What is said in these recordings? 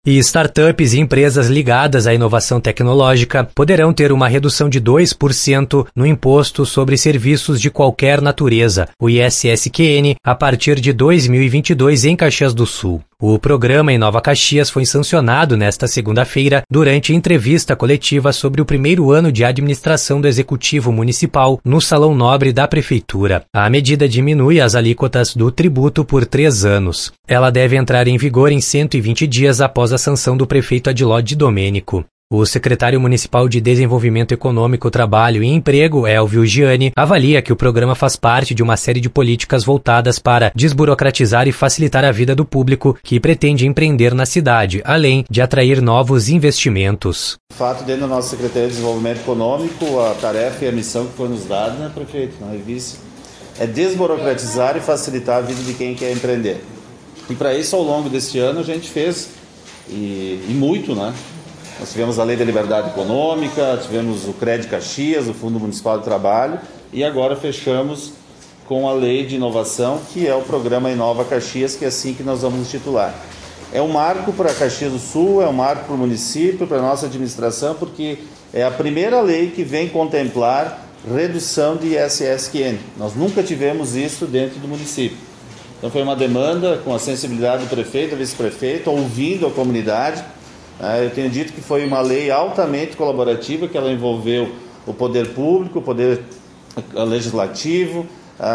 E startups e empresas ligadas à inovação tecnológica poderão ter uma redução de 2% no imposto sobre serviços de qualquer natureza, o ISSQN, a partir de 2022 em Caxias do Sul. O programa em Nova Caxias foi sancionado nesta segunda-feira durante entrevista coletiva sobre o primeiro ano de administração do Executivo Municipal no Salão Nobre da Prefeitura. A medida diminui as alíquotas do tributo por 3 anos. Ela deve entrar em vigor em 120 dias após a sanção do prefeito Adiló Domênico. O secretário municipal de Desenvolvimento Econômico, Trabalho e Emprego, Elvio Gianni, avalia que o programa faz parte de uma série de políticas voltadas para desburocratizar e facilitar a vida do público que pretende empreender na cidade, além de atrair novos investimentos. De fato, dentro da nossa Secretaria de Desenvolvimento Econômico, a tarefa e a missão que foi nos dada, né, prefeito, na vice, é desburocratizar e facilitar a vida de quem quer empreender. E para isso, ao longo deste ano, a gente fez, e muito, né? Nós tivemos a Lei da Liberdade Econômica, tivemos o CRED Caxias, o Fundo Municipal de Trabalho, e agora fechamos com a Lei de Inovação, que é o programa Inova Caxias, que é assim que nós vamos intitular. É um marco para Caxias do Sul, é um marco para o município, para a nossa administração, porque é a primeira lei que vem contemplar redução de ISSQN. Nós nunca tivemos isso dentro do município. Então foi uma demanda com a sensibilidade do prefeito, do vice-prefeito, ouvindo a comunidade. Eu tenho dito que foi uma lei altamente colaborativa, que ela envolveu o poder público, o poder legislativo,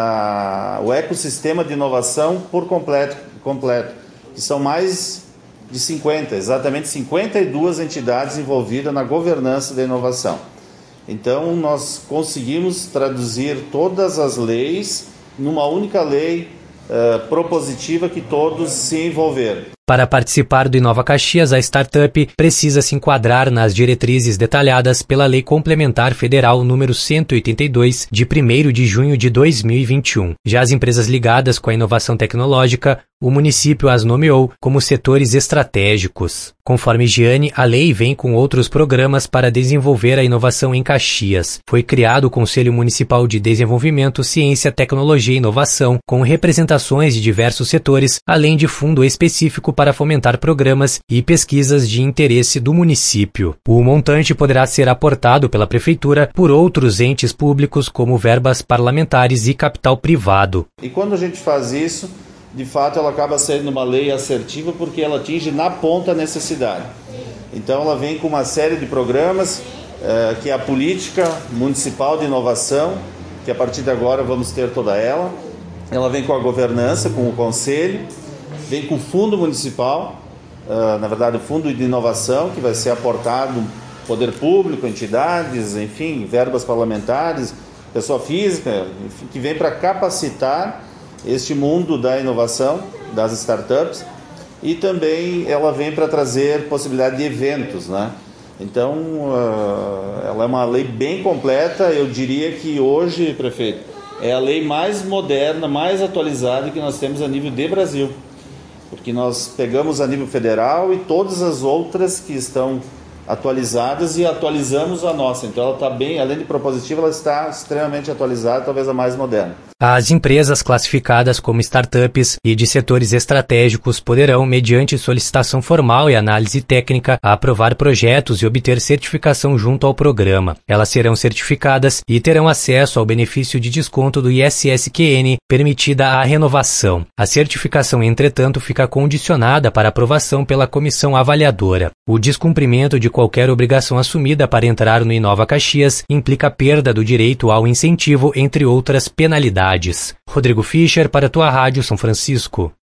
o ecossistema de inovação por completo, que são mais de 50, exatamente 52 entidades envolvidas na governança da inovação. Então, nós conseguimos traduzir todas as leis numa única lei propositiva que todos se envolveram. Para participar do Inova Caxias, a startup precisa se enquadrar nas diretrizes detalhadas pela Lei Complementar Federal número 182, de 1º de junho de 2021. Já as empresas ligadas com a inovação tecnológica, o município as nomeou como setores estratégicos. Conforme Gianni, a lei vem com outros programas para desenvolver a inovação em Caxias. Foi criado o Conselho Municipal de Desenvolvimento, Ciência, Tecnologia e Inovação, com representações de diversos setores, além de fundo específico para fomentar programas e pesquisas de interesse do município. O montante poderá ser aportado pela Prefeitura por outros entes públicos, como verbas parlamentares e capital privado. E quando a gente faz isso, de fato ela acaba sendo uma lei assertiva porque ela atinge na ponta a necessidade. Então ela vem com uma série de programas, que é a Política Municipal de Inovação, que a partir de agora vamos ter toda ela. Ela vem com a governança, com o Conselho, vem com o Fundo Municipal, na verdade o Fundo de Inovação, que vai ser aportado poder público, entidades, enfim, verbas parlamentares, pessoa física, enfim, que vem para capacitar este mundo da inovação, das startups, e também ela vem para trazer possibilidade de eventos, né? Então, ela é uma lei bem completa. Eu diria que hoje, prefeito, é a lei mais moderna, mais atualizada que nós temos a nível de Brasil. Porque nós pegamos a nível federal e todas as outras que estão atualizadas e atualizamos a nossa. Então ela está bem, além de propositiva, ela está extremamente atualizada, talvez a mais moderna. As empresas classificadas como startups e de setores estratégicos poderão, mediante solicitação formal e análise técnica, aprovar projetos e obter certificação junto ao programa. Elas serão certificadas e terão acesso ao benefício de desconto do ISSQN, permitida a renovação. A certificação, entretanto, fica condicionada para aprovação pela comissão avaliadora. O descumprimento de qualquer obrigação assumida para entrar no Inova Caxias implica perda do direito ao incentivo, entre outras penalidades. Rodrigo Fischer, para a tua Rádio São Francisco.